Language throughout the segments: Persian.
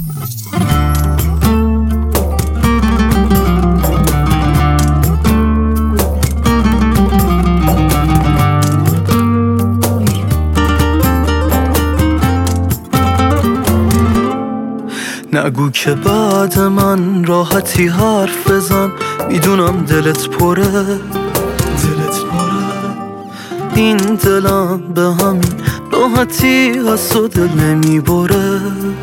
نگو که بعد من راحتی حرف بزن، میدونم دلت پره این دلم به همین راحتی از تو دل نمیبره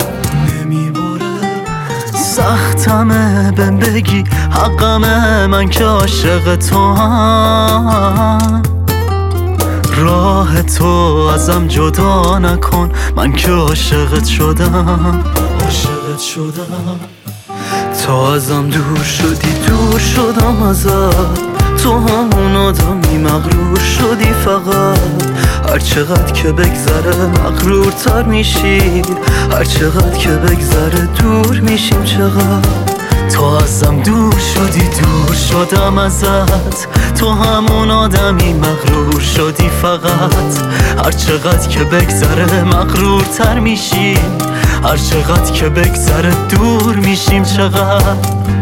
سختمه بهم بگی حقمه من که عاشق تو هم، راه تو ازم جدا نکن من که عاشقت شدم تا ازم دور شدی دور شدم ازت، تو همون آدمی مغرور شدی فقط، هر چقدر که بگذره مغرورتر میشی، هر چقدر که بگذره دور میشیم چقدر، تو ازم دور شدی دور شدم ازت، تو همون آدمی مغرور شدی فقط، هر چقدر که بگذره مغرورتر میشی، هر چقدر که بگذره دور میشیم چقدر.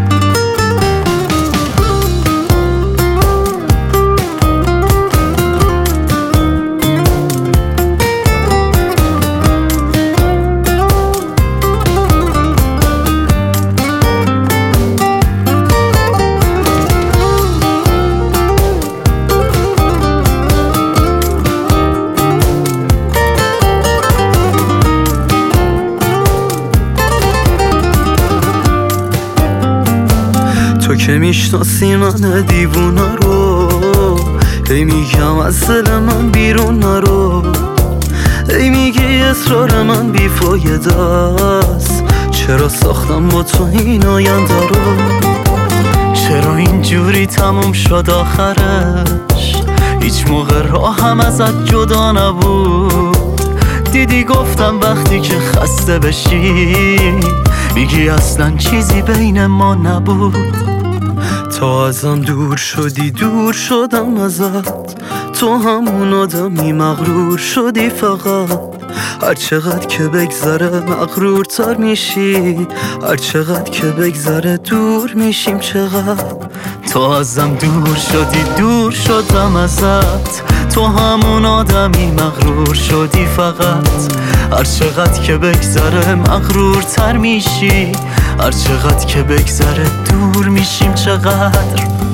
تو که میشناسی من دیوونه رو، هی میگم از دل من بیرون نرو، هی میگی اصرار من بیفایده است، چرا ساختم با تو این آینده رو، چرا اینجوری تموم شد آخرش، هیچ موقع راهم ازت جدا نبود، دیدی گفتم وقتی که خسته بشی میگی اصلا چیزی بین ما نبود، تا ازم دور شدی دور شدم ازت، تو همون آدمی مغرور شدی فقط، هر چقدر که بگذره مغرورتر میشی، هر چقدر که بگذره دور میشیم چقدر، تو ازم دور شدی دور شدم ازت، تو همون آدمی مغرور شدی فقط، هر چقدر که بگذره مغرورتر میشی، هر چقدر که بگذره دور میشیم چقدر.